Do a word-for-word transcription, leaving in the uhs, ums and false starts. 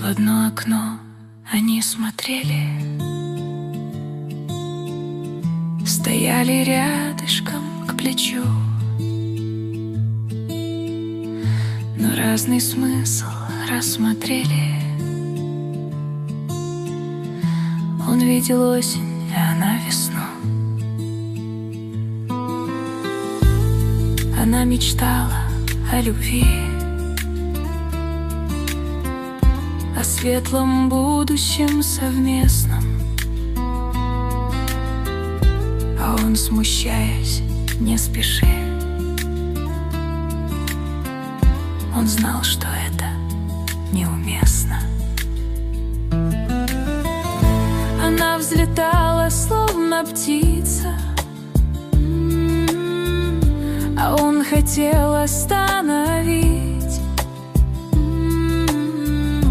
В одно окно они смотрели, стояли рядышком к плечу, но разный смысл рассмотрели. Он видел осень, а она весну. Она мечтала о любви, о светлом будущем совместном, а он, смущаясь, не спеши. Он знал, что это неуместно. Она взлетала, словно птица, а он хотел остановиться.